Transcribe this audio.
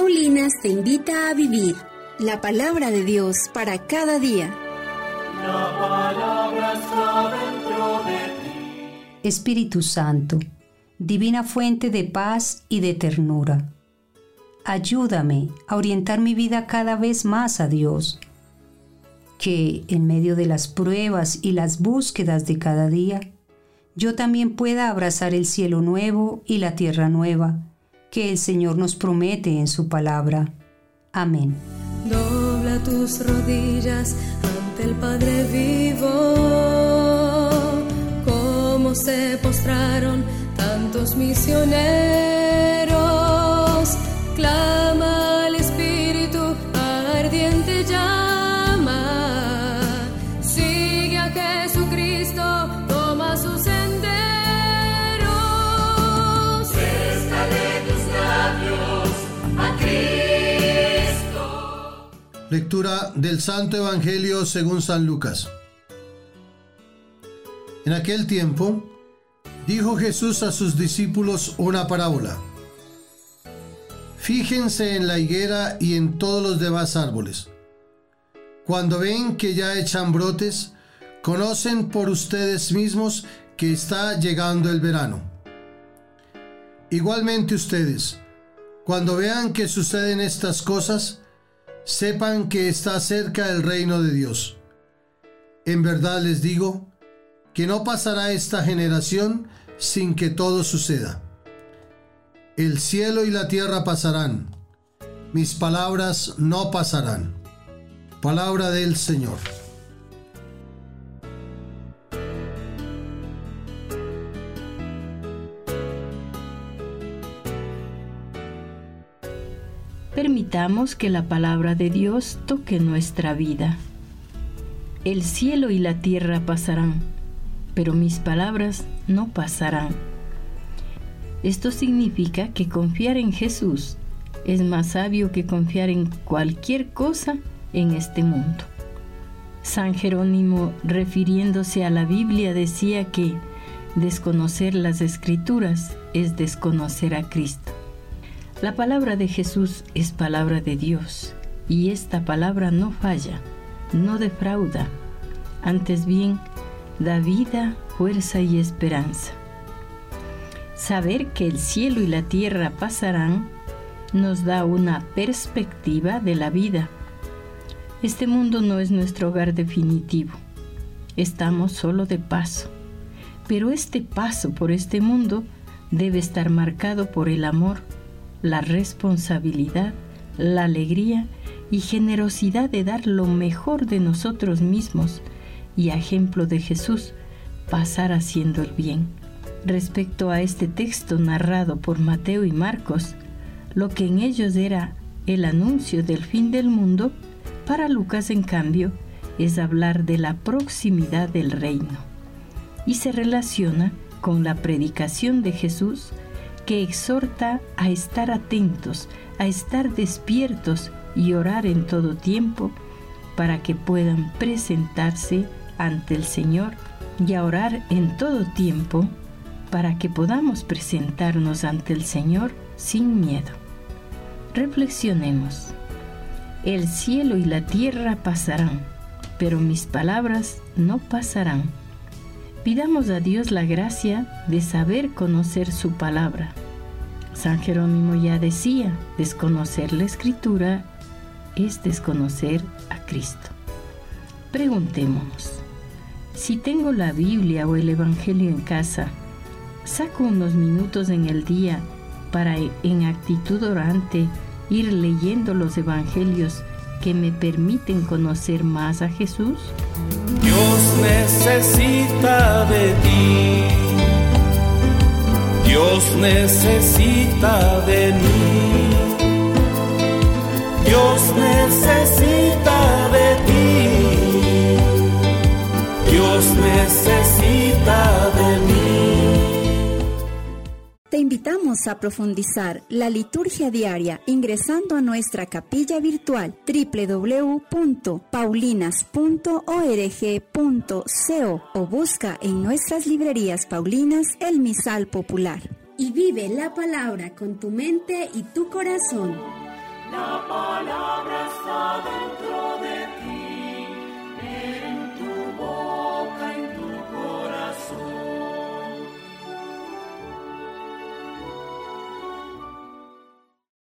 Paulinas te invita a vivir la palabra de Dios para cada día. La palabra está dentro de ti. Espíritu Santo, divina fuente de paz y de ternura, ayúdame a orientar mi vida cada vez más a Dios. Que en medio de las pruebas y las búsquedas de cada día, yo también pueda abrazar el cielo nuevo y la tierra nueva que el Señor nos promete en su palabra. Amén. Dobla tus rodillas ante el Padre vivo, como se postraron tantos misioneros. Clama al Espíritu ardiente llama, sigue a Jesucristo, toma sus senderos. Cesta de tus labios a Cristo. Lectura del Santo Evangelio según San Lucas. En aquel tiempo, dijo Jesús a sus discípulos una parábola. Fíjense en la higuera y en todos los demás árboles. Cuando ven que ya echan brotes, conocen por ustedes mismos que está llegando el verano. Igualmente ustedes, cuando vean que suceden estas cosas, sepan que está cerca el reino de Dios. En verdad les digo que no pasará esta generación sin que todo suceda. El cielo y la tierra pasarán, mis palabras no pasarán. Palabra del Señor. Permitamos que la palabra de Dios toque nuestra vida. El cielo y la tierra pasarán, pero mis palabras no pasarán. Esto significa que confiar en Jesús es más sabio que confiar en cualquier cosa en este mundo. San Jerónimo, refiriéndose a la Biblia, decía que desconocer las Escrituras es desconocer a Cristo. La palabra de Jesús es palabra de Dios, y esta palabra no falla, no defrauda, antes bien, da vida, fuerza y esperanza. Saber que el cielo y la tierra pasarán nos da una perspectiva de la vida. Este mundo no es nuestro hogar definitivo. Estamos solo de paso. Pero este paso por este mundo debe estar marcado por el amor, la responsabilidad, la alegría y generosidad de dar lo mejor de nosotros mismos y, a ejemplo de Jesús, pasar haciendo el bien. Respecto a este texto narrado por Mateo y Marcos, lo que en ellos era el anuncio del fin del mundo, para Lucas, en cambio, es hablar de la proximidad del reino, y se relaciona con la predicación de Jesús, que exhorta a estar atentos, a estar despiertos y orar en todo tiempo para que puedan presentarse ante el Señor, y a orar en todo tiempo para que podamos presentarnos ante el Señor sin miedo. Reflexionemos. El cielo y la tierra pasarán, pero mis palabras no pasarán. Pidamos a Dios la gracia de saber conocer su palabra. San Jerónimo ya decía, desconocer la Escritura es desconocer a Cristo. Preguntémonos, si tengo la Biblia o el Evangelio en casa, ¿saco unos minutos en el día para, en actitud orante, ir leyendo los Evangelios que me permiten conocer más a Jesús? Dios necesita de ti. Dios necesita de mí. Dios necesita de ti. Dios necesita de mí. Te invitamos a profundizar la liturgia diaria ingresando a nuestra capilla virtual www.paulinas.org.co o busca en nuestras librerías paulinas el misal popular. Y vive la palabra con tu mente y tu corazón. La palabra está dentro